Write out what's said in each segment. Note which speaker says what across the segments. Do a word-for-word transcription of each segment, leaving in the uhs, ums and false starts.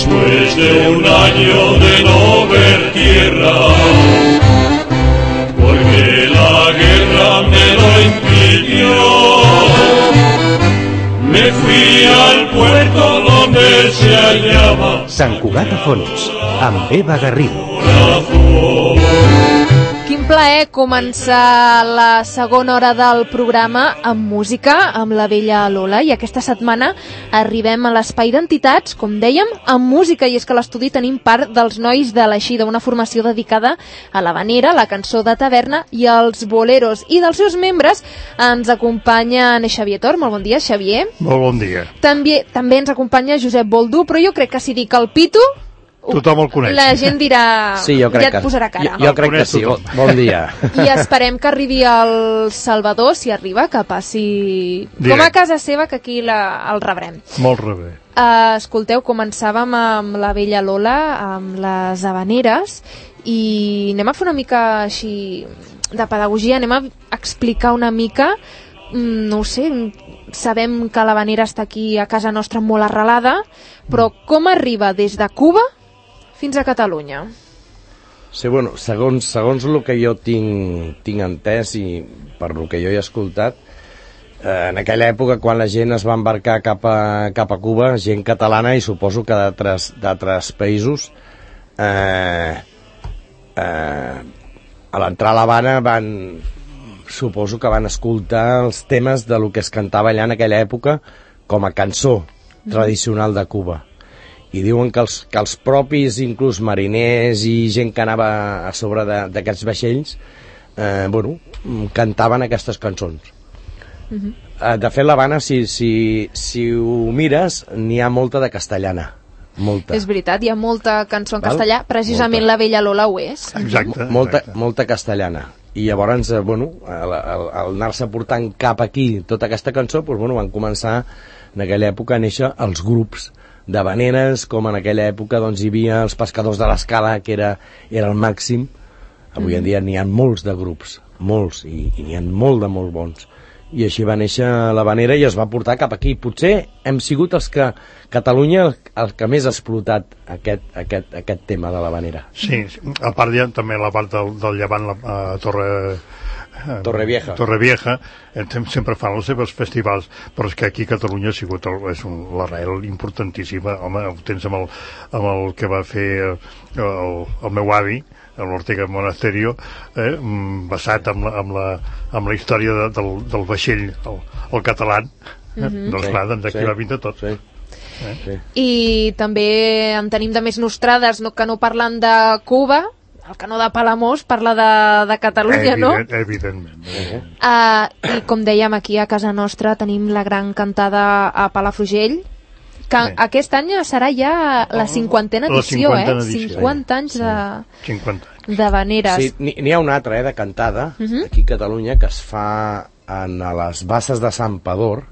Speaker 1: Después de un año de no ver tierra, porque la guerra me lo impidió, me fui al puerto donde se hallaba
Speaker 2: Sant Cugat a Fons, amb Eva Garrido.
Speaker 3: Quin plaer començar la segona hora del programa amb música, amb la vella Lola, i aquesta setmana arribem a l'espai d'entitats, com dèiem, amb música, i és que a l'estudi tenim part dels nois de l'Eixida, una formació dedicada a l'havanera, la cançó de taverna i als boleros, i dels seus membres ens acompanya Xavier Tor. Molt bon dia, Xavier.
Speaker 4: Molt bon dia.
Speaker 3: També, també ens acompanya Josep Boldú, però jo crec que si dic el Pitu,
Speaker 4: tothom el coneix.
Speaker 3: La gent dirà...
Speaker 5: Sí, jo crec
Speaker 3: ja et
Speaker 5: que,
Speaker 3: posarà cara.
Speaker 5: Jo, jo crec que sí. Bon dia.
Speaker 3: I esperem que arribi el Salvador, si arriba, que passi
Speaker 4: Direct.
Speaker 3: Com a casa seva, que aquí la, el rebrem.
Speaker 4: Molt rebé.
Speaker 3: Uh, escolteu, començàvem amb la vella Lola, amb les habaneres, i anem a fer una mica així de pedagogia, anem a explicar una mica, no ho sé, sabem que l'havanera està aquí a casa nostra molt arrelada, però com arriba des de Cuba fins a Catalunya?
Speaker 5: Sí, bueno, segons, segons el que jo tinc, tinc entès i per el que jo he escoltat, eh, en aquella època quan la gent es va embarcar cap a, cap a Cuba, gent catalana i suposo que d'altres països, eh, eh, a l'entrar a l'Havana van, suposo que van escoltar els temes de lo que es cantava allà en aquella època com a cançó tradicional de Cuba. I diuen que els, que els propis, inclús mariners i gent que anava a sobre d'aquests vaixells, eh, bueno, cantaven aquestes cançons. Uh-huh. eh, de fet, l'Havana, si, si, si ho mires, n'hi ha molta de castellana. Molta.
Speaker 3: És veritat, hi ha molta cançó en
Speaker 5: Val?
Speaker 3: castellà, precisament molta. La vella Lola ho és.
Speaker 4: Exacte.
Speaker 5: Molta,
Speaker 4: exacte.
Speaker 5: molta castellana. I llavors, eh, bueno, al, al, al anar-se portant cap aquí tota aquesta cançó, doncs, bueno, van començar en aquella època a néixer els grups d'havaneres, com en aquella època doncs, hi havia els pescadors de l'Escala, que era, era el màxim. Avui en dia n'hi ha molts de grups, molts, i, i n'hi ha molt de molt bons. I així va néixer l'havanera i es va portar cap aquí. Potser hem sigut els que, Catalunya, el, el que més ha explotat aquest, aquest, aquest tema de l'havanera.
Speaker 4: Sí, a part hi ha també la part del, del llevant, la uh, Torre...
Speaker 5: Torrevieja.
Speaker 4: Torrevieja, eh, sempre fan els seus festivals, però és que aquí a Catalunya ha sigut el, és un, l'arrel importantíssima. Home, ho tens amb el, amb el que va fer el, el meu avi, l'Ortega Monasterio, eh, basat amb la, amb la, amb la història de, del, del vaixell, el, el català. Mm-hmm. Doncs
Speaker 5: sí,
Speaker 4: clar, doncs aquí
Speaker 5: sí,
Speaker 4: va vindre tot.
Speaker 5: Sí.
Speaker 4: Eh?
Speaker 5: Sí.
Speaker 3: I també en tenim de més nostrades, no, que no parlen de Cuba, el canó de Palamós parla de, de Catalunya,
Speaker 4: Evident,
Speaker 3: no?
Speaker 4: Evidentment. Uh-huh.
Speaker 3: Uh, I com dèiem, aquí a casa nostra tenim la gran cantada a Palafrugell, que sí. Aquest any serà ja la cinquantena edició,
Speaker 4: la cinquantena
Speaker 3: eh?
Speaker 4: edició.
Speaker 3: cinquanta anys
Speaker 4: sí.
Speaker 3: de,
Speaker 4: cinquanta anys.
Speaker 3: d'habaneres.
Speaker 5: Sí, n'hi ha una altra, eh, de cantada, uh-huh. aquí a Catalunya, que es fa en a les basses de Sant Pador.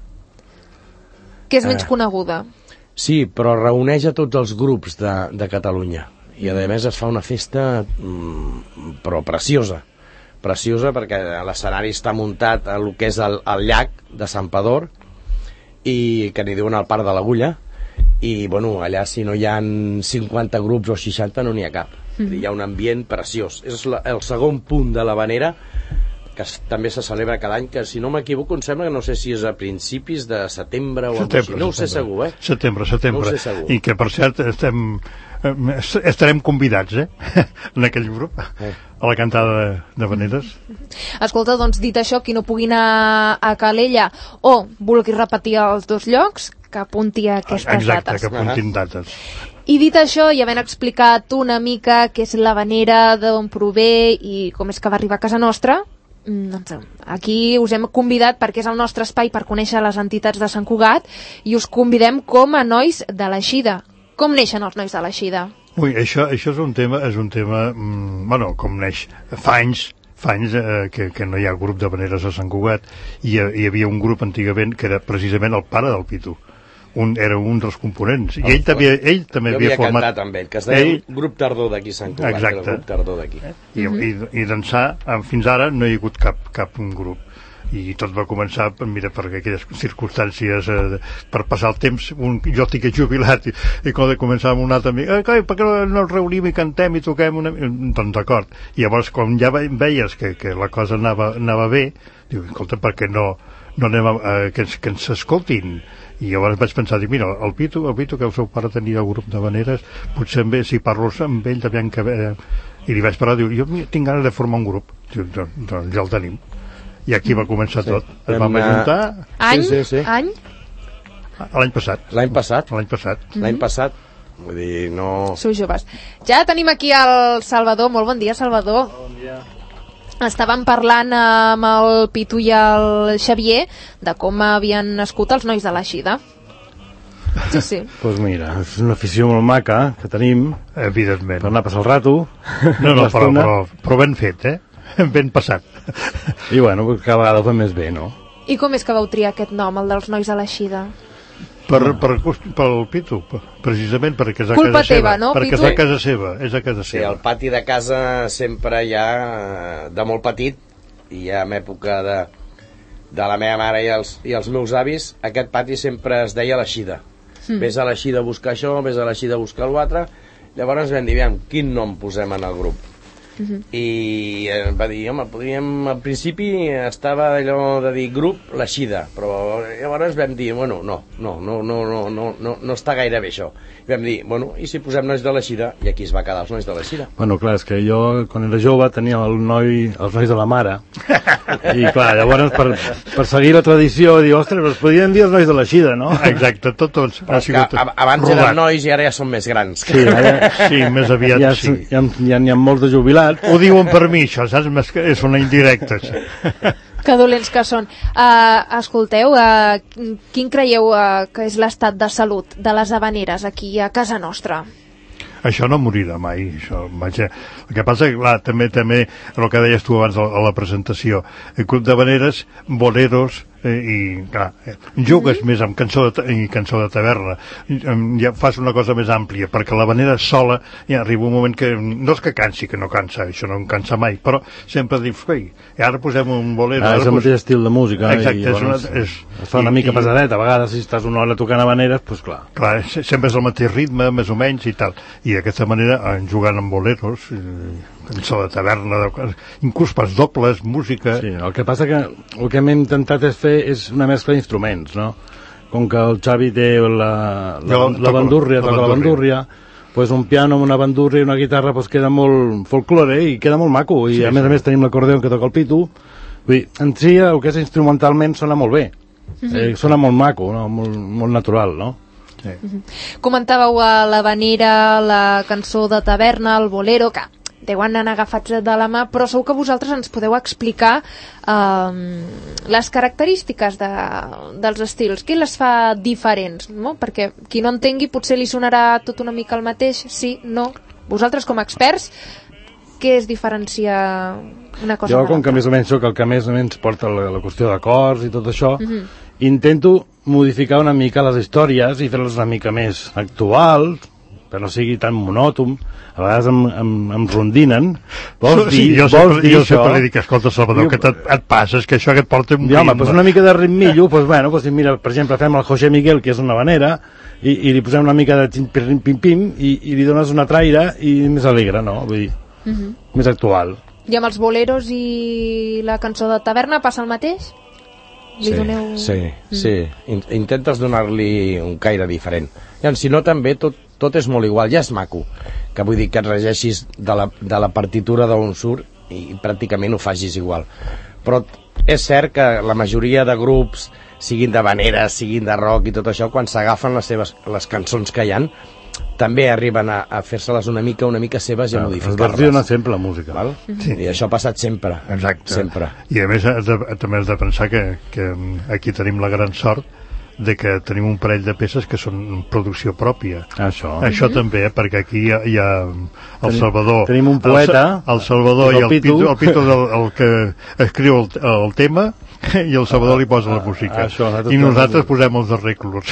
Speaker 3: Que és menys
Speaker 5: eh,
Speaker 3: coneguda.
Speaker 5: Sí, però reuneix a tots els grups de, de Catalunya. I a més es fa una festa mm, però preciosa. Preciosa perquè l'escenari està muntat a lo que és el, el llac de Sant Pador, i que n'hi diuen el Parc de l'Agulla, i bueno, allà si no hi ha cinquanta grups o seixanta no n'hi ha cap. Mm. Hi ha un ambient preciós. És la, el segon punt de l'havanera, que es, també se celebra cada any, que si no m'equivoco em sembla que no sé si és a principis de setembre o
Speaker 4: setembre,
Speaker 5: així, no ho sé segur, eh?
Speaker 4: Setembre, setembre.
Speaker 5: No ho sé segur.
Speaker 4: I que per cert estem, estarem convidats, eh? en aquell grup, eh. a la cantada d'habaneres.
Speaker 3: Escolta, doncs dit això, qui no pugui anar a Calella o vulgui repetir els dos llocs, que apunti a aquestes
Speaker 4: Exacte,
Speaker 3: dates.
Speaker 4: que apuntin dates.
Speaker 3: I dit això, i havent explicat una mica què és l'havanera, d'on prové i com és que va arribar a casa nostra, doncs aquí us hem convidat perquè és el nostre espai per conèixer les entitats de Sant Cugat, i us convidem com a nois de l'Eixida. Com neixen els nois de l'Eixida?
Speaker 4: Ui, això, això és un tema, és un tema, mmm, bueno, com neix, fa anys, fa anys eh, que, que no hi ha grup d'habaneres a Sant Cugat, i hi havia un grup antigament que era precisament el pare del Pitu. Un, era un dels components, i ell també, ell també havia,
Speaker 5: havia
Speaker 4: format...
Speaker 5: cantat amb ell, que es deia
Speaker 4: ell...
Speaker 5: Grup Tardor d'aquí Sant Cugat.
Speaker 4: Exacte.
Speaker 5: El Grup Tardor d'aquí.
Speaker 4: Eh? I, mm-hmm. i, i d'ençà, fins ara no hi ha hagut cap, cap un grup. i tot va començar, mira, per aquelles circumstàncies, eh, per passar el temps, un, jo estic jubilat, i, i quan començàvem un altre amic, eh, per què no ens reunim i cantem i toquem una... doncs d'acord, i llavors quan ja veies que, que la cosa anava, anava bé, diu, escolta, per què no, no anem a, a, que, ens, que ens escoltin? I llavors vaig pensar, dic, mira, el Pitu, el Pitu que el seu pare tenia el grup d'havaneres, potser amb ell, si parlo amb ell, aviam que... Eh, i li vaig parlar, diu, jo tinc ganes de formar un grup. Diu, doncs, doncs ja el tenim. I aquí va començar sí. tot. Es vam ajuntar...
Speaker 3: Any?
Speaker 5: Sí, sí, sí.
Speaker 3: Any?
Speaker 4: L'any passat.
Speaker 5: L'any passat?
Speaker 4: L'any passat.
Speaker 5: Mm-hmm. L'any passat. Vull dir, no...
Speaker 3: Sou joves. Ja tenim aquí el Salvador. Molt bon dia, Salvador.
Speaker 6: Bon dia.
Speaker 3: Estàvem parlant amb el Pitu i el Xavier de com havien nascut els nois de l'Eixida. Sí, sí.
Speaker 6: Doncs pues mira, és una afició molt maca que tenim,
Speaker 4: evidentment,
Speaker 6: per anar a passar el rato.
Speaker 4: No, no, però, però, però ben fet, eh? Ben passat.
Speaker 6: I bueno, cada vegada ho fem més bé, no?
Speaker 3: I com és que vau triar aquest nom, el dels nois de l'Eixida?
Speaker 4: Per, per, pel Pitu, precisament perquè és a
Speaker 3: Culpa
Speaker 4: casa
Speaker 3: teva,
Speaker 4: seva.
Speaker 3: no,
Speaker 4: perquè
Speaker 3: Pitu?
Speaker 4: és a casa seva, és a casa
Speaker 5: Sí,
Speaker 4: seva.
Speaker 5: el pati de casa sempre ja, de molt petit, i ja en època de, de la meva mare i els, i els meus avis, aquest pati sempre es deia l'Eixida. Mm. Ves a l'Eixida a buscar això, ves a l'Eixida a buscar l'altre. Llavors vam dir, aviam, quin nom posem en el grup? Mm-hmm. I eh, va dir, home, podríem, al principi estava allò de dir grup l'Eixida, però llavors vam dir, bueno, no, no, no, no, no, no, no, no està gaire bé això. I vam dir, bueno, i si posem nois de l'Eixida? I aquí es va quedar els nois de l'Eixida.
Speaker 6: Bueno, clar, és que jo, quan era jove, tenia el noi, els nois de la mare, i clar, llavors, per, per seguir la tradició, diu, ostres, els podien dir els nois de l'Eixida, no?
Speaker 4: Exacte, tot, tots.
Speaker 5: Però que abans rodat. Eren nois i ara ja són més grans.
Speaker 6: Sí, ara,
Speaker 4: sí més aviat
Speaker 6: ja,
Speaker 4: sí.
Speaker 6: Ja, ja n'hi ha molts de jubilats.
Speaker 4: Ho diuen per mi, això, saps? És una indirecta.
Speaker 3: Que dolents que són. Uh, escolteu, uh, quin creieu uh, que és l'estat de salut de les havaneres aquí a casa nostra?
Speaker 4: Això no morirà mai, això, vaja. El que passa, clar, també, també, el que deies tu abans a la presentació, el club d'havaneres, boleros, eh, i, clar, eh, jugues mm-hmm. més amb cançó de, i cançó de taverna, ja fas una cosa més àmplia, perquè l'havanera sola, ja arriba un moment que, no és que cansi, que no cansa, això no em cansa mai, però sempre dius, ei, ara posem un bolero.
Speaker 6: Ah, és el mateix estil de música.
Speaker 4: Exacte,
Speaker 6: i,
Speaker 4: és una,
Speaker 6: bueno,
Speaker 4: és,
Speaker 6: es fa una
Speaker 4: i,
Speaker 6: mica pesadet, a vegades si estàs una hora tocant havaneres, doncs clar.
Speaker 4: Clar, sempre és el mateix ritme, més o menys, i tal. I d'aquesta manera, jugant amb boleros, cançó de taverna, de, inclús pas dobles, música...
Speaker 6: Sí, el que passa que el que hem intentat és fer és una mescla d'instruments, no? Com que el Xavi té la, la, jo, la bandúrria, toca la bandúrria, pues un piano amb una bandúrria i una guitarra pues queda molt folklore i queda molt maco, i sí, a més sí. a més tenim l'acordeó que toca el Pitu. Vull dir, en si el que és instrumentalment sona molt bé, mm-hmm. eh, sona molt maco, no? molt, molt natural, no?
Speaker 3: Sí. Mm-hmm. Comentàveu a l'havanera, la cançó de taverna, el bolero, que deuen anar agafats de la mà, però segur que vosaltres ens podeu explicar eh, les característiques de, dels estils, què les fa diferents, no? Perquè qui no entengui potser li sonarà tot una mica el mateix, sí, no. Vosaltres com a experts, què es diferencia una cosa
Speaker 6: jo,
Speaker 3: de l'altra?
Speaker 6: Com que més o menys soc el que més o menys porta la, la qüestió d'acords i tot això,
Speaker 3: mm-hmm.
Speaker 6: intento modificar una mica les històries i fer-les una mica més actuals, que no sigui tan monòton. A vegades em, em, em rondinen. Vols dir,
Speaker 4: sí, jo
Speaker 6: vols
Speaker 4: sempre,
Speaker 6: dir
Speaker 4: jo
Speaker 6: això?
Speaker 4: sempre li dic, escolta, Salvador, que et, et passa, és que això que et porta un
Speaker 6: ritme. Home, pues una mica de ritmillo, pues bueno, pues mira, per exemple, fem el José Miguel, que és una havanera, i, i li posem una mica de pim-pim-pim, i, i li dones una traire, i més alegre, no? Vull dir, mm-hmm. més actual.
Speaker 3: I amb els boleros i la cançó de taverna passa el mateix? Li
Speaker 5: sí,
Speaker 3: doneu...
Speaker 5: sí, mm. sí. Intentes donar-li un caire diferent. I si no, també tot, tot és molt igual, ja és maco, que vull dir que et regeixis de la, de la partitura d'on surt i pràcticament ho facis igual. Però és cert que la majoria de grups, siguin d'havaneres, siguin de rock i tot això, quan s'agafen les seves les cançons que hi han, també arriben a, a fer-se-les una mica una mica seves i a modificar-les.
Speaker 6: Es versiona sempre la música.
Speaker 5: Val? Sí. I això ha passat sempre.
Speaker 4: Exacte.
Speaker 5: Sempre.
Speaker 4: I a més has de, també has de pensar que, que aquí tenim la gran sort de que tenim un parell de peces que són producció pròpia.
Speaker 6: Això.
Speaker 4: Això mm-hmm. també, eh, perquè aquí hi ha, hi ha el Salvador.
Speaker 6: Tenim un poeta.
Speaker 4: El, el Salvador i el, el Pitu. El Pitu és el, el que escriu el, el tema i el Salvador li posa la música.
Speaker 6: Això,
Speaker 4: I nosaltres posem els arreglos.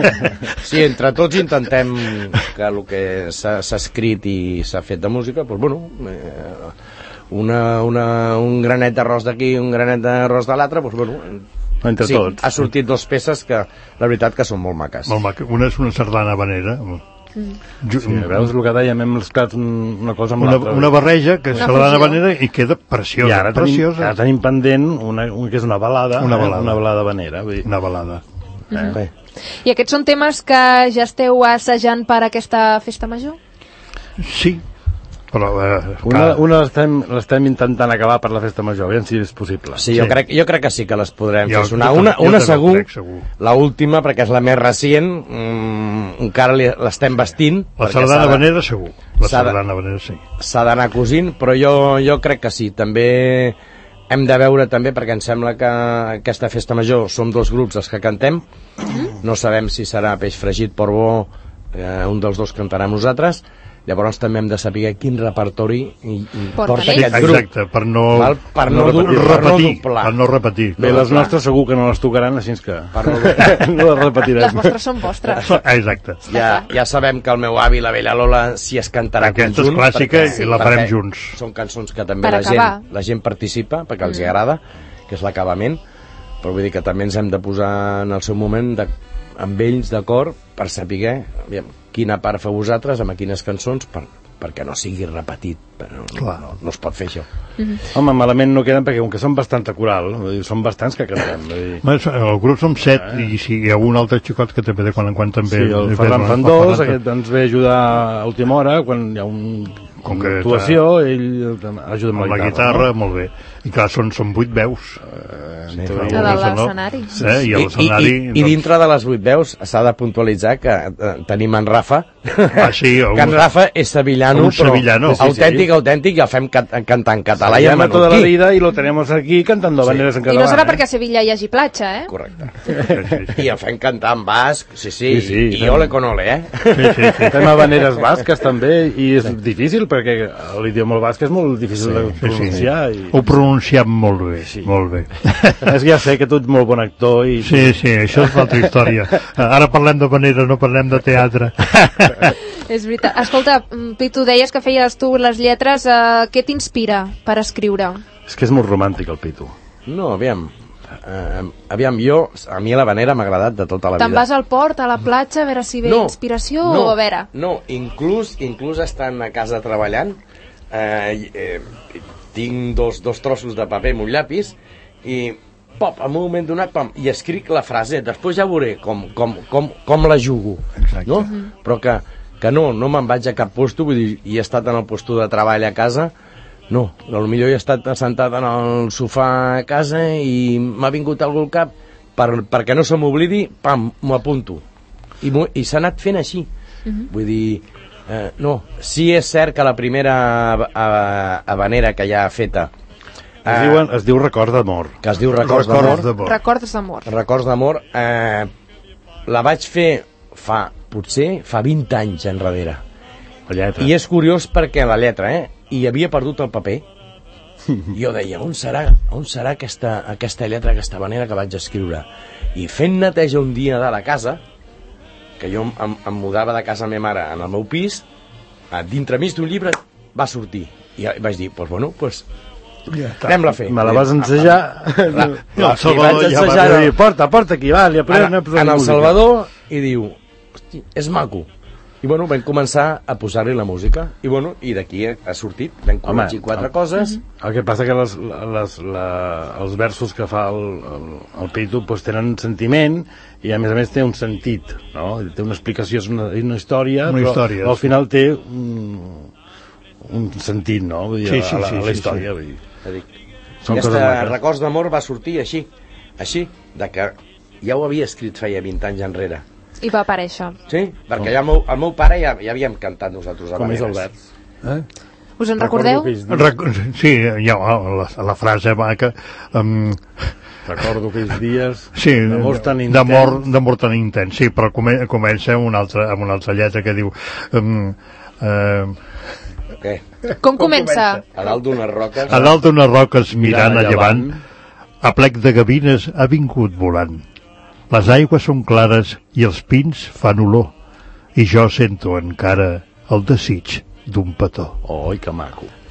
Speaker 5: Sí, entre tots intentem que el que s'ha escrit i s'ha fet de música, doncs, bueno, eh, una, una, un granet d'arròs d'aquí, un granet d'arròs de l'altre, doncs, bueno,
Speaker 6: entre
Speaker 5: sí,
Speaker 6: tots.
Speaker 5: Ha sortit dues peces que, la veritat, que són molt maques.
Speaker 4: Molt maca. Una és una sardana habanera.
Speaker 3: Mm.
Speaker 6: Sí, veus el que dèiem, hem mesclat una cosa amb
Speaker 4: una,
Speaker 6: l'altra.
Speaker 4: una barreja que és
Speaker 3: una
Speaker 4: sardana
Speaker 3: fusió.
Speaker 4: habanera i queda preciosa.
Speaker 6: I ara tenim,
Speaker 4: preciosa.
Speaker 6: ara tenim pendent una, una, que és una balada,
Speaker 4: Una balada.
Speaker 6: eh? una balada habanera. Vull dir,
Speaker 4: Una balada.
Speaker 5: Eh? Bé.
Speaker 3: I aquests són temes que ja esteu assajant per aquesta festa major?
Speaker 4: Sí, però... Eh,
Speaker 6: una
Speaker 4: clar,
Speaker 6: una l'estem l'estem intentant acabar per la festa major, aviam si és possible.
Speaker 5: Sí, jo,
Speaker 4: Sí.
Speaker 5: crec, jo crec que sí que les podrem
Speaker 4: Jo-
Speaker 5: fer sonar.
Speaker 4: jo
Speaker 5: Una,
Speaker 4: també- jo
Speaker 5: una
Speaker 4: també ho
Speaker 5: segur,
Speaker 4: crec, segur.
Speaker 5: la última, perquè és la més recient, mm, encara li- l'estem vestint.
Speaker 4: la
Speaker 5: perquè
Speaker 4: sardana
Speaker 5: s'ha de-
Speaker 4: habanera segur. La
Speaker 5: s'ha de-
Speaker 4: sardana habanera sí.
Speaker 5: S'ha d'anar cosint, però jo, jo crec que sí. També hem de veure també, perquè em sembla que aquesta festa major som dos grups els que cantem. No sabem si serà Peix Fregit, Portbó, eh, un dels dos cantarà amb nosaltres. Llavors també hem de saber quin repertori i, i
Speaker 3: Porten
Speaker 5: porta
Speaker 3: ells.
Speaker 5: aquest grup.
Speaker 4: Exacte, per no,
Speaker 5: Val? Per no,
Speaker 6: no
Speaker 5: du-
Speaker 6: repetir,
Speaker 5: per no
Speaker 4: repetir,
Speaker 5: doblar.
Speaker 4: per no repetir.
Speaker 6: Bé, les nostres segur que no les tocaran, així que
Speaker 5: Per no doblar.
Speaker 6: no les repetirem.
Speaker 3: Les vostres són vostres.
Speaker 4: Ah, exacte.
Speaker 5: Ja, ja sabem que el meu avi, la vella Lola, si es cantarà
Speaker 4: Aquesta és
Speaker 5: conjunt.
Speaker 4: clàssica
Speaker 5: perquè-
Speaker 4: i la farem
Speaker 5: perquè
Speaker 4: junts.
Speaker 5: Són cançons que també
Speaker 3: Per
Speaker 5: la gent,
Speaker 3: acabar.
Speaker 5: la gent participa, perquè els hi agrada, que és l'acabament, però vull dir que també ens hem de posar en el seu moment de, amb ells d'acord per saber aviam, quina part feu vosaltres, amb quines cançons, per, perquè no sigui repetit. Però no,
Speaker 4: Clar.
Speaker 5: no, no es pot fer això.
Speaker 6: Home, malament no queden perquè com que són bastant coral, vull dir, són bastants que cantem. Vull dir.
Speaker 4: Bé, El grup som set i si hi ha un altre xicot que també de quan en quan també...
Speaker 6: Sí, el
Speaker 4: ve
Speaker 6: Ferran
Speaker 4: donant-
Speaker 6: Fandós,
Speaker 4: Ferran-
Speaker 6: aquest ens ve a ajudar a última hora, quan hi ha un,
Speaker 4: Com
Speaker 6: una
Speaker 4: que
Speaker 6: actuació, ell ajuda amb
Speaker 4: amb
Speaker 6: la
Speaker 4: la
Speaker 6: guitarra.
Speaker 4: guitarra, molt bé. I clar, són, són vuit veus.
Speaker 6: Sí,
Speaker 3: A dalt de l'escenari.
Speaker 4: Eh? I a
Speaker 5: I,
Speaker 4: l'escenari...
Speaker 5: i, i dintre de les vuit veus s'ha de puntualitzar que eh, tenim en Rafa,
Speaker 4: Ah, sí,
Speaker 5: que en
Speaker 4: un-
Speaker 5: Rafa és sevillano,
Speaker 4: un sevillano.
Speaker 5: però autèntic, autèntic, i el fem can cantar en català
Speaker 6: La
Speaker 5: i en
Speaker 6: llama toda la
Speaker 5: menorquí.
Speaker 6: vida y lo tenemos aquí cantando
Speaker 5: Sí.
Speaker 6: banderas en
Speaker 3: I
Speaker 6: català.
Speaker 3: no serà
Speaker 6: eh?
Speaker 3: perquè a Sevilla hi hagi platja, eh?
Speaker 5: Correcte.
Speaker 4: Sí, sí, sí.
Speaker 5: I el fem cantar en basc, sí, sí,
Speaker 6: Sí, sí,
Speaker 5: i
Speaker 6: fem-
Speaker 5: ole con ole, eh?
Speaker 4: Sí, sí, sí.
Speaker 6: Fem habaneres basques també, i és difícil perquè l'idioma basc és molt difícil de
Speaker 4: Sí, sí.
Speaker 6: pronunciar.
Speaker 4: Ho pronunciem molt bé,
Speaker 6: Sí.
Speaker 4: molt bé.
Speaker 6: És que ja sé que tu ets molt bon actor i...
Speaker 4: Sí, sí, això és l'altra història. Ara parlem de manera, no parlem de teatre.
Speaker 3: És veritat. Escolta, mm, Pitu, deies que feies tu les lletres. Eh, què t'inspira per escriure?
Speaker 6: És que és molt romàntic el Pitu.
Speaker 5: No, aviam, eh, aviam, jo, a mi a l'Havanera m'ha agradat de tota la
Speaker 3: Te'n
Speaker 5: vida.
Speaker 3: vas al port, a la platja, a veure si ve inspiració
Speaker 5: no,
Speaker 3: o a veure?
Speaker 5: No, inclús, inclús estant a casa treballant, eh, eh, tinc dos, dos trossos de paper amb un llapis i pop, en un moment donat, pam, i escric la frase, després ja veuré com, com, com, com la jugo.
Speaker 4: Exacte.
Speaker 5: No? Però que, que no, no me'n vaig a cap puesto, vull dir, i he estat en el puesto de treball a casa, no, potser he estat assentat en el sofà a casa i m'ha vingut algú al cap per, perquè no se m'oblidi, pam, m'ho apunto. I, m'ho- i s'ha anat fent així. Vull dir, eh, no, sí és cert que la primera ha- habanera que ja ha feta,
Speaker 6: Es,
Speaker 5: eh,
Speaker 6: diuen, es diu Record d'amor.
Speaker 5: que es diu Records
Speaker 4: Records
Speaker 5: d'amor,
Speaker 4: d'amor.
Speaker 3: Records d'amor.
Speaker 5: Records d'amor, eh, la vaig fer fa, potser, fa vint anys enrere.
Speaker 6: La lletra.
Speaker 5: I és curiós perquè la lletra, eh, i havia perdut el paper. I jo deia, on serà, on serà aquesta, aquesta lletra, aquesta manera que vaig escriure? I fent neteja un dia de la casa, que jo em, em mudava de casa a la meva mare en el meu pis, a dintre mig d'un llibre va sortir. I vaig dir, doncs pues, bueno, pues, anem-la a fer.
Speaker 6: Me la vas ensejar.
Speaker 5: La,
Speaker 4: No,
Speaker 5: la,
Speaker 4: el Salvador
Speaker 5: vaig
Speaker 4: ja va
Speaker 5: ensejar
Speaker 6: dir, porta, porta aquí, va, li aprèn
Speaker 5: en, en el Salvador i diu, hosti, és maco. I bueno, vam començar a posar-li la música i bueno, i d'aquí ha, ha sortit, vam corregir quatre
Speaker 6: el-
Speaker 5: coses.
Speaker 6: El que passa que les, les, la, els versos que fa el, el, el Pitu pues, tenen sentiment i a més a més té un sentit, no? Té una explicació, és una, una història,
Speaker 4: Una
Speaker 6: però
Speaker 4: història,
Speaker 6: al
Speaker 4: sí.
Speaker 6: final té un, un sentit, no? Vull dir,
Speaker 4: Sí, sí,
Speaker 6: a, la,
Speaker 4: sí,
Speaker 6: a la
Speaker 4: sí,
Speaker 6: història.
Speaker 4: sí.
Speaker 6: Vull dir.
Speaker 5: Ja dic,
Speaker 6: Són coses
Speaker 5: aquesta
Speaker 6: maques.
Speaker 5: Records d'amor va sortir així, així, de que ja ho havia escrit feia vint anys enrere.
Speaker 3: I va aparèixer.
Speaker 5: Sí? Perquè ja el meu, el meu pare ja, ja havíem cantat nosaltres
Speaker 6: Com és el
Speaker 5: habaneres.
Speaker 6: vers?
Speaker 4: Eh?
Speaker 3: Us en recordeu?
Speaker 6: Recordo aquells dies,
Speaker 4: Rec sí, hi ha la, la frase maca um,
Speaker 6: recordo aquells dies
Speaker 4: sí,
Speaker 6: d'amor tan intens.
Speaker 4: d'amor d'amor tan intens, sí, però come, comença amb una, altra, amb una altra lletra que diu um, uh,
Speaker 5: Què?
Speaker 3: Com comença?
Speaker 5: A dalt d'unes roques...
Speaker 4: a dalt d'unes roques mirant
Speaker 6: Mirant
Speaker 4: a llevant, a plec de gavines ha vingut volant. Les aigües són clares i els pins fan olor, i jo sento encara el desig d'un petó.
Speaker 6: Oi, que maco.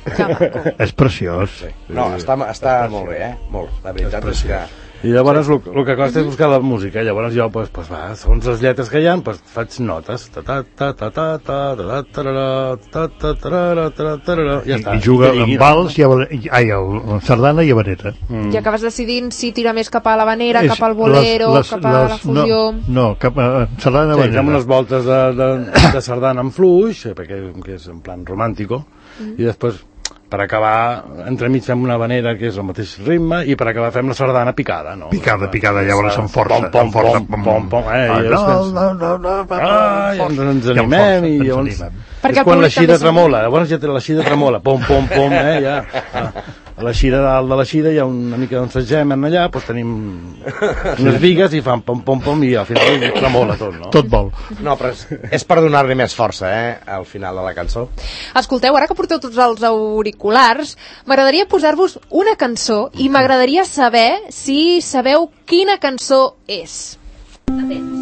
Speaker 4: És preciós.
Speaker 5: Sí. No, està, està molt bé, eh? Molt. La veritat és, és que...
Speaker 6: I llavors el, el que costa és buscar la música. Llavors jo, pues, pues va, segons les lletres que hi ha, pues, faig notes. Ta ta ta ta ta ta ta ta ta ta ja està.
Speaker 4: I juga amb vals i ai, el sardana i habanera.
Speaker 3: Mm. I acabes decidint si tira més cap a l'habanera, cap al bolero, les, les, cap a les, la fusió...
Speaker 4: No, no cap a sardana i habanera.
Speaker 6: Sí, fem unes voltes de, de, de sardana amb fluix, perquè que és en plan romàntico, mm. i després... per acabar, entremig fem una habanera que és el mateix ritme, i per acabar fem la sardana picada, no?
Speaker 4: Picada, picada, llavors amb força.
Speaker 6: Pom, pom, pom, pom, pom, eh? I no, no, no, no, i ens animem, i llavors... És quan l'eixida tremola, llavors ja té l'eixida tremola, pom, pom, pom, eh, ja... A l'eixida dalt de l'eixida hi ha una mica d'ensagem en allà, doncs tenim unes vigues i fan pom, pom, pom, i al final tremola tot, no?
Speaker 4: Tot vol.
Speaker 5: No, però és, és per donar-li més força, eh, al final de la cançó.
Speaker 3: Escolteu, ara que porteu tots els auriculars, m'agradaria posar-vos una cançó i m'agradaria saber si sabeu quina cançó és. Atents.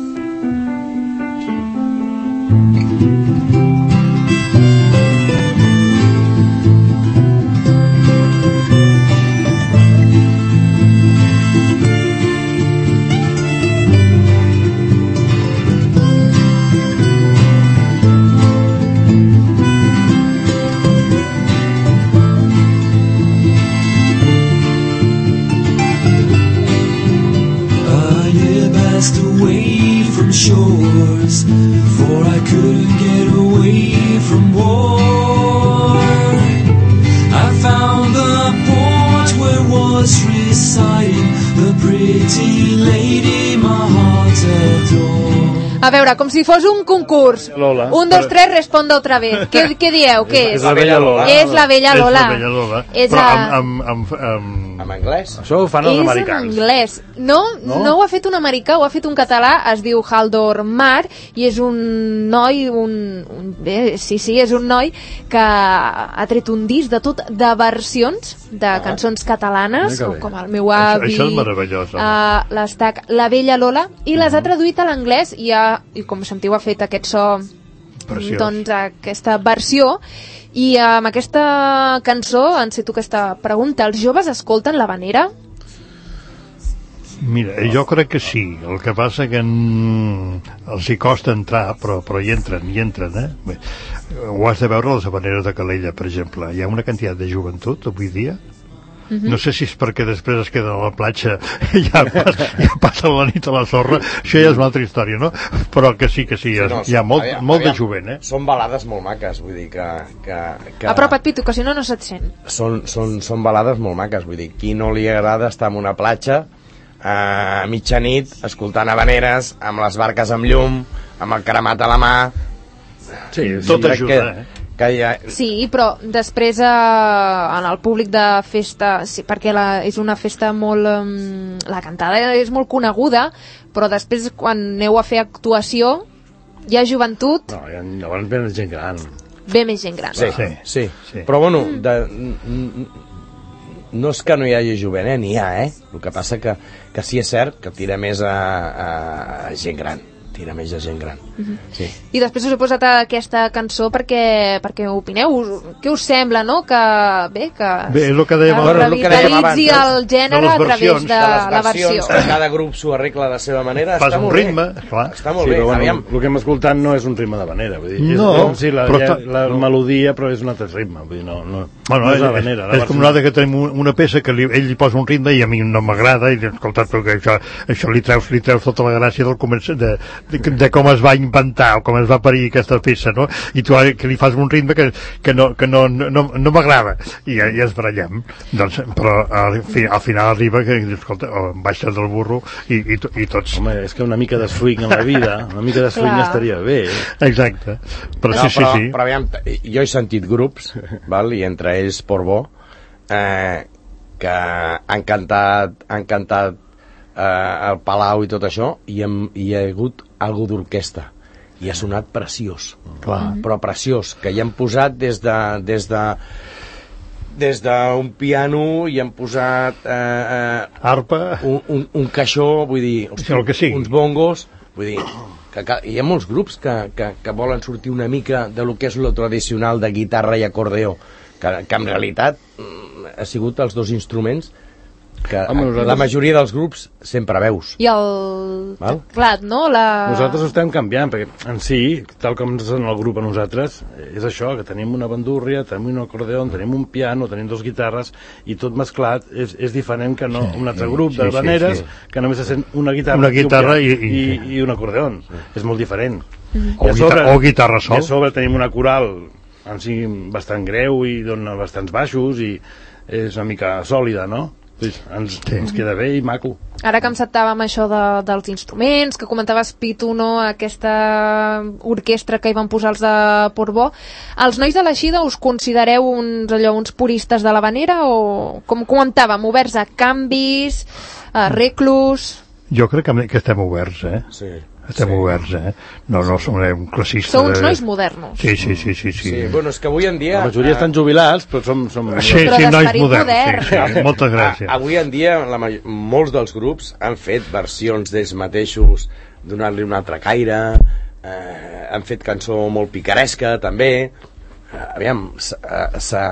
Speaker 7: Shores, for I couldn't get away from war. I found the port where was residing the pretty lady my heart adored.
Speaker 3: A veure, com si fos un concurs.
Speaker 6: Lola.
Speaker 3: Un, dos, tres, responda otra vez. Què, què dieu? Què és?
Speaker 6: És la Bella Lola.
Speaker 3: És la Bella Lola.
Speaker 4: És la Bella Lola.
Speaker 3: És
Speaker 4: però
Speaker 3: a...
Speaker 4: amb, amb, amb, amb...
Speaker 5: En anglès?
Speaker 6: Això ho fan els
Speaker 3: és
Speaker 6: americans.
Speaker 3: En anglès. No, no, no ho ha fet un americà, ho ha fet un català, es diu Haldor Mar, i és un noi, un, un, bé, sí, sí, és un noi que ha tret un disc de tot, de versions de ah. cançons catalanes, com, com el meu avi,
Speaker 4: això, això és meravellós,
Speaker 3: uh, l'estac La Bella Lola, i les ha traduït a l'anglès, i, ha, i com sentiu ha fet aquest so,
Speaker 4: preciós.
Speaker 3: Doncs aquesta versió. I amb aquesta cançó, enceto aquesta pregunta, els joves escolten l'habanera?
Speaker 4: Mira, jo crec que sí. El que passa que en... els hi costa entrar, però, però hi entren, hi entren, eh? Bé, ho has de veure a les habaneres de Calella, per exemple. Hi ha una quantitat de joventut avui dia. Uh-huh. No sé si és perquè després es queda a la platja i ja, pas, ja passa la nit a la sorra, això ja és una altra història, no? Però que sí, que sí, hi ha, no, hi ha molt, aviam, molt aviam, de jovent, eh?
Speaker 5: Són balades molt maques, vull dir que... que, que
Speaker 3: Apropa't, Pitu, que si no, no se't sent.
Speaker 5: Són, són, són balades molt maques, vull dir, qui no li agrada estar en una platja a mitjanit, escoltant habaneres, amb les barques amb llum, amb el caramat a la mà...
Speaker 4: Sí, tot ajuda,
Speaker 5: que,
Speaker 4: eh?
Speaker 5: Que ha...
Speaker 3: Sí, però després eh, en el públic de festa, sí, perquè la, és una festa molt... Um, la cantada és molt coneguda, però després quan aneu a fer actuació hi ha joventut...
Speaker 6: No, hi ha, llavors ve gent gran.
Speaker 3: Ve més gent gran.
Speaker 5: Sí, sí, sí. sí. Però bueno, de, no és que no hi hagi jovent, eh? N'hi ha, eh? El que passa que, que sí és cert que tira més a, a, a gent gran. tira més de gent gran. Uh-huh. Sí.
Speaker 3: I després us he posat aquesta cançó perquè, perquè opineu, us, què us sembla, no? Que, bé, que,
Speaker 4: bé, és el que dèiem,
Speaker 3: que revitalitzi el gènere a través de, de la versió.
Speaker 5: Que cada grup s'ho arregla de la seva manera.
Speaker 4: Fas
Speaker 5: està
Speaker 4: un
Speaker 5: molt
Speaker 4: ritme,
Speaker 5: bé.
Speaker 4: clar.
Speaker 5: Està molt
Speaker 6: sí,
Speaker 5: bé.
Speaker 6: Bueno,
Speaker 5: Aviam.
Speaker 6: el que hem escoltat no és un ritme de manera, vull dir,
Speaker 4: no,
Speaker 6: és com si la,
Speaker 4: però
Speaker 6: ja,
Speaker 4: està,
Speaker 6: la
Speaker 4: no.
Speaker 6: melodia, però és un altre ritme, vull dir, no, no,
Speaker 4: bueno,
Speaker 6: no és
Speaker 4: és,
Speaker 6: la manera.
Speaker 4: és, és com nosaltres que tenim una peça que li, ell li posa un ritme i a mi no m'agrada i escolta, perquè això, això li treus, li treus tota la gràcia del començament de, de, de com es va inventar o com es va parir aquesta peça, no? I tu que li fas un ritme que, que no, que no, no, no, no m'agrada i ja, ja es barallem, doncs, però al, fi, al final arriba que, escolta, oh, baixes del burro i, i, i tots...
Speaker 6: Home, és que una mica de swing en la vida, una mica de swing estaria bé.
Speaker 4: Exacte, però
Speaker 5: no,
Speaker 4: sí,
Speaker 5: però,
Speaker 4: sí, sí.
Speaker 5: Però aviam, jo he sentit grups, val? I entre ells Portbó, eh, que han cantat, han cantat eh, el Palau i tot això, i, hem, i hi ha hagut algo d'orquestra i ha sonat preciós.
Speaker 4: Clar.
Speaker 5: Però preciós, que hi han posat des de des de des d'un piano i han posat eh, eh,
Speaker 4: arpa,
Speaker 5: un, un, un caixó, vull dir, hosti,
Speaker 4: el que sigui.
Speaker 5: uns bongos, vull dir que, que hi ha molts grups que, que, que volen sortir una mica de lo que és lo tradicional de guitarra i acordeó, que, que en realitat ha sigut els dos instruments que
Speaker 6: Home, nosaltres...
Speaker 5: la majoria dels grups sempre veus.
Speaker 3: I el
Speaker 5: Val?
Speaker 3: teclat, no? La...
Speaker 6: Nosaltres ho estem canviant, perquè en si, tal com ens en el grup a nosaltres, és això, que tenim una bandúrria, tenim un acordeó, tenim un piano, tenim dos guitarres, i tot mesclat és, és diferent que no un altre grup de
Speaker 4: sí, sí,
Speaker 6: habaneres,
Speaker 4: sí.
Speaker 6: que només se sent una guitarra,
Speaker 4: Una guitarra
Speaker 6: i,
Speaker 4: i-
Speaker 6: un, i, i, i un acordeó. És molt diferent.
Speaker 3: Mm-hmm.
Speaker 4: O, guitarra, o guitarra
Speaker 6: I
Speaker 4: sol.
Speaker 6: a sobre tenim una coral en si bastant greu i dona bastants baixos i és una mica sòlida, no? Pues ens, sí. ens queda bé i maco.
Speaker 3: Ara que encektàvem això de, dels instruments, que comentaves, Pitu, no, aquesta orquestra que hi van posar els de Portbó, els nois de l'Eixida us considereu uns, allò, uns puristes de l'habanera o, com comentàvem, oberts a canvis, a reclus...
Speaker 4: Jo crec que, que estem oberts, eh?
Speaker 5: Sí.
Speaker 4: Estem
Speaker 5: sí.
Speaker 4: oberts, eh? No, no som un classista.
Speaker 3: Sou uns
Speaker 4: de...
Speaker 3: nois modernos.
Speaker 4: Sí, sí, sí, sí. sí.
Speaker 5: Sí, bueno, és que avui en dia...
Speaker 6: La majoria estan jubilats, però som... som...
Speaker 4: Sí,
Speaker 3: Però
Speaker 4: sí, nois
Speaker 3: d'esperit
Speaker 4: moderns.
Speaker 3: modern.
Speaker 4: Sí, sí. Moltes gràcies.
Speaker 5: A, avui en dia la, ma- molts dels grups han fet versions d'ells mateixos, donant-li un altre caire, eh, han fet cançó molt picaresca també. Eh, aviam, s'ha s'ha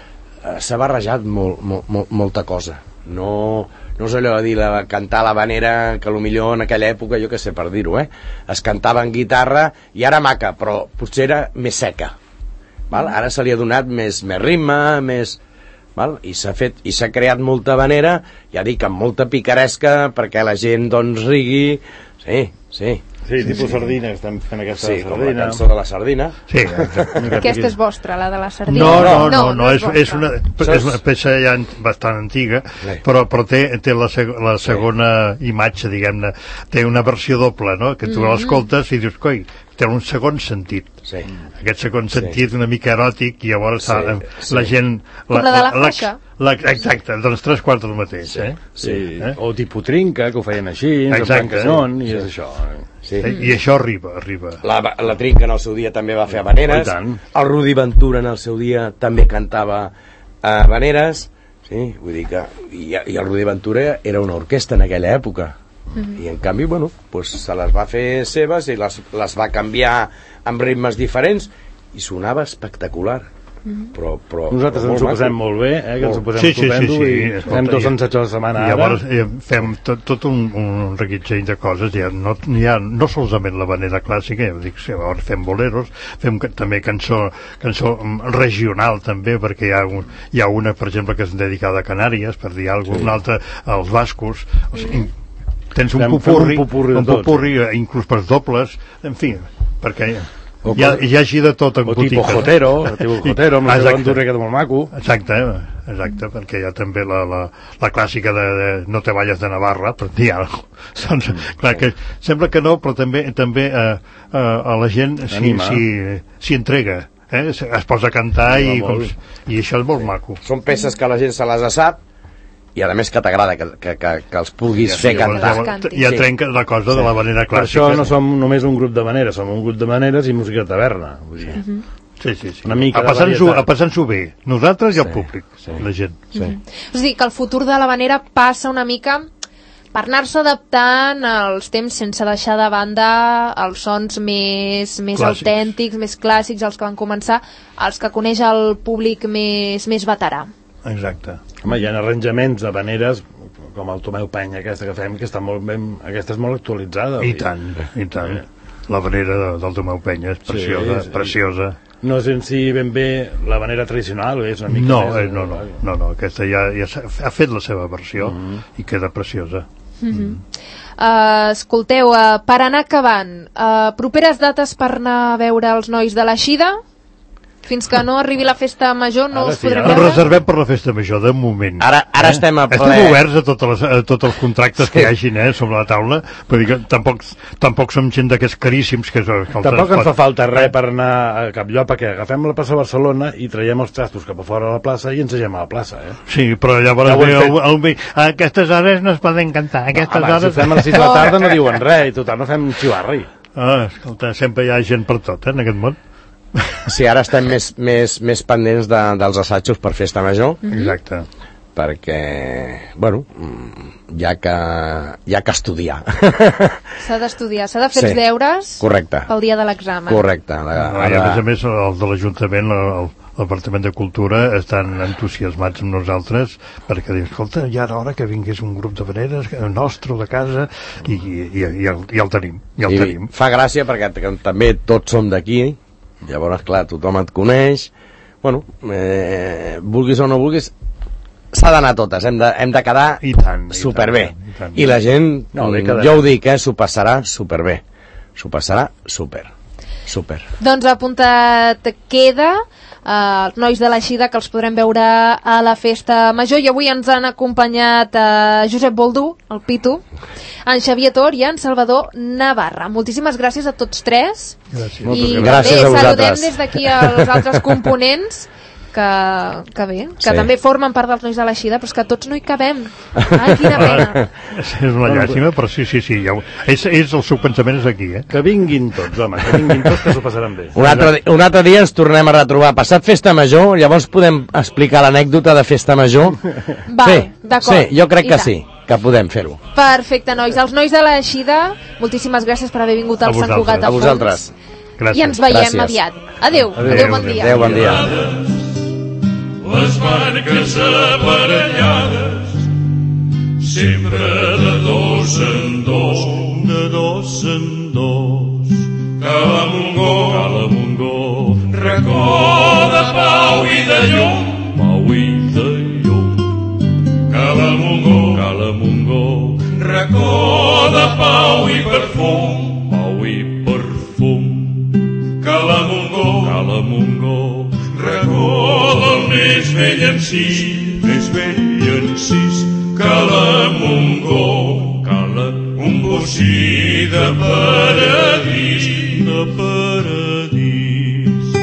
Speaker 5: s'ha barrejat molt, molt, molt, molta cosa. No, no és allò de dir la, cantar l'habanera que millor en aquella època, jo què sé per dir-ho, eh? Es cantava en guitarra i ara maca, però potser era més seca. Val? Ara se li ha donat més, més ritme, més... Val? I s'ha fet i s'ha creat molta habanera, ja dic, amb molta picaresca perquè la gent doncs rigui. Sí, sí.
Speaker 6: Sí, tipus sardina, estem fent aquesta
Speaker 5: Sí, com la
Speaker 6: sardina.
Speaker 5: cançó de la sardina.
Speaker 4: Sí,
Speaker 3: Aquesta és vostra, la de la sardina?
Speaker 4: no, no, no, no,
Speaker 3: no
Speaker 4: és, és,
Speaker 3: vostra.
Speaker 4: una, és una peça ja bastant antiga,
Speaker 5: Sí.
Speaker 4: però, però té, té la, seg la segona imatge, diguem-ne, té una versió doble, no? Que tu
Speaker 3: Mm-hmm.
Speaker 4: l'escoltes i dius, coi, té un segon sentit.
Speaker 5: Sí.
Speaker 4: Aquest segon sentit una mica eròtic i llavors
Speaker 5: Sí,
Speaker 4: sí,
Speaker 5: sí.
Speaker 4: la gent...
Speaker 3: Com la de la faixa.
Speaker 4: La, exacte, doncs tres quarts del mateix,
Speaker 5: Sí.
Speaker 4: eh?
Speaker 6: Sí,
Speaker 4: Eh?
Speaker 6: o tipus trinca, que ho feien així, en
Speaker 4: Exacte,
Speaker 6: plan canyon,
Speaker 5: sí.
Speaker 6: i és això.
Speaker 5: Sí.
Speaker 4: Eh? I això arriba, arriba.
Speaker 5: La, la Trinca en el seu dia també va fer habaneres.
Speaker 6: I tant.
Speaker 5: El Rudi Ventura en el seu dia també cantava habaneres. Sí, vull dir que... I, i el Rudi Ventura era una orquestra en aquella època. Mm-hmm. I en canvi, bueno, pues se les va fer seves i les, les va canviar amb ritmes diferents i sonava espectacular. Mm-hmm. Però, però,
Speaker 6: Nosaltres
Speaker 5: però
Speaker 6: ens ho passem
Speaker 5: maco.
Speaker 6: molt bé, eh, que ens ho posem
Speaker 4: Sí, sí, sí,
Speaker 6: estupendo,
Speaker 4: sí,
Speaker 6: i
Speaker 4: escolta,
Speaker 6: fem dos
Speaker 4: i-
Speaker 6: ensaios a la setmana
Speaker 4: I
Speaker 6: ara.
Speaker 4: llavors eh, fem tot, tot un, un reguitzell de coses, ja no, ja, no solament l'habanera clàssica, ja dic, sí, llavors fem boleros, fem ca- també cançó, cançó mm, regional també, perquè hi ha, un, hi ha una, per exemple, que és dedicada a Canàries, per dir alguna cosa, una altra als bascos, o sigui, tens un
Speaker 6: Fem- fem
Speaker 4: pupurri,
Speaker 6: un pupurri de
Speaker 4: un
Speaker 6: tot,
Speaker 4: pupurri eh, inclús per dobles, en fi, perquè
Speaker 6: O
Speaker 4: hi ha, hi ha així de tot en
Speaker 6: O
Speaker 4: botiques.
Speaker 6: tipus Jotero, tipus Jotero, amb la
Speaker 4: Exacte.
Speaker 6: bandurria que és molt maco.
Speaker 4: Exacte, exacte, perquè hi ha també la, la, la clàssica de, de No te vayas de Navarra, per dir alguna cosa. Doncs, clar, que sembla que no, però també també eh, eh, a la gent s'hi
Speaker 6: Anima.
Speaker 4: si, si entrega, eh? es, es posa a cantar i,
Speaker 6: Anima
Speaker 4: com,
Speaker 6: molt.
Speaker 4: i això és molt maco.
Speaker 5: Són peces que la gent se les sap i a més que t'agrada que, que, que, que els puguis fer
Speaker 4: Llavors,
Speaker 5: cantar.
Speaker 3: Les cantis.
Speaker 4: ja
Speaker 5: Sí.
Speaker 4: trenca la cosa de la manera
Speaker 6: Per
Speaker 4: clàssica.
Speaker 6: això no som només un grup de maneres, som un grup de maneres i música de taverna. Vull dir.
Speaker 4: Sí, sí, sí.
Speaker 6: Una mica
Speaker 4: a
Speaker 6: de
Speaker 4: passar-nos-ho
Speaker 6: varietat.
Speaker 4: a passar-nos-ho bé, nosaltres i el
Speaker 5: Sí,
Speaker 4: públic,
Speaker 5: sí.
Speaker 4: la gent.
Speaker 5: Sí.
Speaker 3: És a dir, que el futur de l'habanera passa una mica per anar-se adaptant als temps sense deixar de banda els sons més, més
Speaker 4: Clàssics.
Speaker 3: autèntics, més clàssics, els que van començar, els que coneix el públic més, més veterà.
Speaker 4: Exacte.
Speaker 6: Home, hi ha arranjaments de maneres com el Tomeu Penya, aquesta que fem, que està molt ben, aquesta és molt actualitzada.
Speaker 4: I
Speaker 6: vull dir.
Speaker 4: tant, i tant. La vanera de, del Tomeu Penya és preciosa,
Speaker 6: sí.
Speaker 4: preciosa.
Speaker 6: No és en si ben bé la manera tradicional, és una mica
Speaker 4: No,
Speaker 6: més...
Speaker 4: eh, no, no, no, no, aquesta ja, ja s'ha- ha fet la seva versió i queda preciosa.
Speaker 3: Uh, escolteu, uh, per anar acabant, uh, properes dates per anar a veure els nois de l'Eixida? Fins que no arribi la festa major no
Speaker 6: Ara
Speaker 3: us
Speaker 6: sí,
Speaker 3: podrem
Speaker 6: ara
Speaker 4: Ens
Speaker 3: veure?
Speaker 4: reservem per la festa major, de moment.
Speaker 5: Ara, ara estem a ple...
Speaker 4: Estem oberts a, totes les, a tots els contractes que hi hagin eh, sobre la taula, però dir que tampoc, tampoc som gent d'aquests caríssims que, és el- que el
Speaker 6: Tampoc ens fa
Speaker 4: transport-
Speaker 6: falta res per anar a cap lloc, perquè agafem la plaça Barcelona i traiem els trastos cap a fora de la plaça i ensegem a la plaça, eh?
Speaker 4: Sí, però llavors
Speaker 6: Ja ho hem
Speaker 4: ve el,
Speaker 6: fet.
Speaker 4: el, el, a aquestes hores no es poden cantar, a aquestes
Speaker 6: Home, si ho
Speaker 4: hores...
Speaker 6: fem a les sis de la tarda no diuen res, i total no fem xivarri.
Speaker 4: Ah, escolta, sempre hi ha gent per tot, eh, en aquest món.
Speaker 5: Sí, ara estem més, més, més pendents de, dels assajos per festa major.
Speaker 4: Exacte.
Speaker 5: perquè, bueno, hi ha que, hi ha que estudiar.
Speaker 3: S'ha d'estudiar, s'ha de fer
Speaker 5: Sí,
Speaker 3: els deures
Speaker 5: correcte.
Speaker 3: pel dia de l'examen.
Speaker 5: Correcte. La,
Speaker 4: No, I a més a més, el de l'Ajuntament, el, el Departament de Cultura, estan entusiasmats amb nosaltres perquè diuen, escolta, ja era hora que vingués un grup de veneres nostre de casa i, i, i, i el, i el tenim, i el
Speaker 5: I
Speaker 4: tenim.
Speaker 5: fa gràcia perquè que també tots som d'aquí, llavors, clar, tothom et coneix, bueno, eh, vulguis o no vulguis, s'ha d'anar a totes, hem de, hem de quedar
Speaker 4: I tant, i
Speaker 5: superbé.
Speaker 4: tant, i tant.
Speaker 5: I la gent,
Speaker 4: No, bé,
Speaker 5: jo
Speaker 4: quedarem.
Speaker 5: ho dic, eh, s'ho passarà superbé. S'ho passarà super, super.
Speaker 3: Doncs apuntat queda eh, els nois de l'Eixida, que els podrem veure a la festa major, i avui ens han acompanyat eh, Josep Boldú, el Pitu, en Xavier Tor i en Salvador Navarra. Moltíssimes gràcies a tots tres.
Speaker 4: Gràcies.
Speaker 3: I
Speaker 5: gràcies a
Speaker 3: també saludem
Speaker 5: vosaltres.
Speaker 3: des d'aquí als altres components que, que bé, que
Speaker 5: Sí.
Speaker 3: també formen part dels nois de l'Eixida, però és que tots no hi cabem. Ai, quina pena.
Speaker 4: És una llàstima, però sí, sí, sí. Ja ho... és, és el seu pensament és aquí, eh?
Speaker 6: Que vinguin tots, home, que vinguin tots, que s'ho passaran bé.
Speaker 5: Un altre, un altre dia ens tornem a retrobar. Passat Festa Major, llavors podem explicar l'anècdota de Festa Major?
Speaker 3: Vale,
Speaker 5: sí,
Speaker 3: d'acord.
Speaker 5: sí, jo crec
Speaker 3: I
Speaker 5: que
Speaker 3: tant.
Speaker 5: sí, que podem fer-ho.
Speaker 3: Perfecte, nois. Els nois de l'Eixida, moltíssimes gràcies per haver vingut
Speaker 4: A
Speaker 3: al Sant
Speaker 4: vosaltres.
Speaker 3: Cugat
Speaker 5: A
Speaker 3: a Fons.
Speaker 5: vosaltres.
Speaker 4: Gràcies.
Speaker 3: I ens veiem
Speaker 5: Gràcies.
Speaker 3: aviat. Adéu.
Speaker 4: Adéu,
Speaker 3: Adéu, bon dia.
Speaker 5: Adéu, bon dia.
Speaker 1: Les barques aparellades, sempre de dos en dos, de dos en dos. Calamongó, Calamongó, racó de pau i de llum, pau i de llum. Calamongó, Calamongó, racó de pau i perfum, pau i perfum. Calamongó, Calamongó, racó del més vell encís, més vell encís. Calamongó, cala un bocí de paradís, de paradís.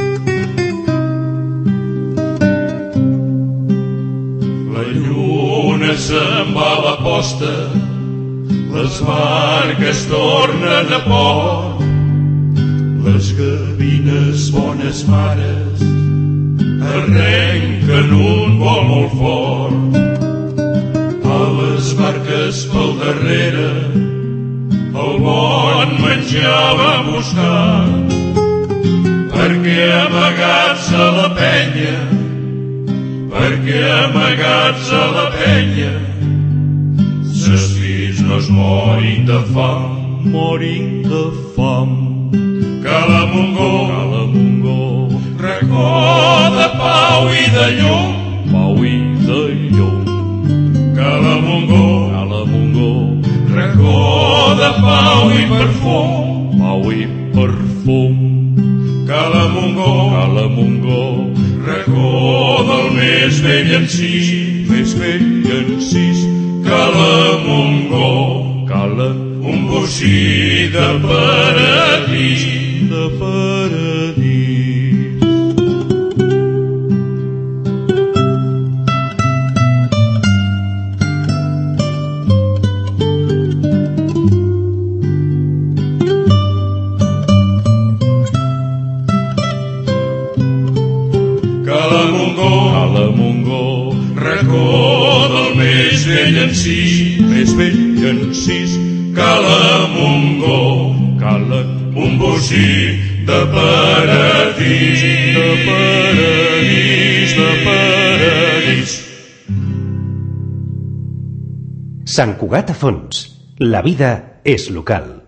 Speaker 1: La lluna se'n va a la posta, les barques tornen a port, les gavines bones mares arrenquen un vol molt fort. A les barques pel darrere el bon menjar va buscar, perquè amagats a la penya, perquè amagats a la penya ses fills no es morin de fam, morin de fam. Calamongó, Calamongó, racó de pau i de llum, pau i de llum. Calamongó, Calamongó, racó de pau i perfum, pau i perfum. Calamongó, Calamongó, racó del més vell encís, més vell encís. Calamongó, cala un bocí de paradís, de paradís. Calamongó, Calamongó, racó del més vell encís, més vell encís. Calamongó, cala un bocí de paradís, de paradís, de paradís.
Speaker 2: Sant Cugat a Fons. La vida és local.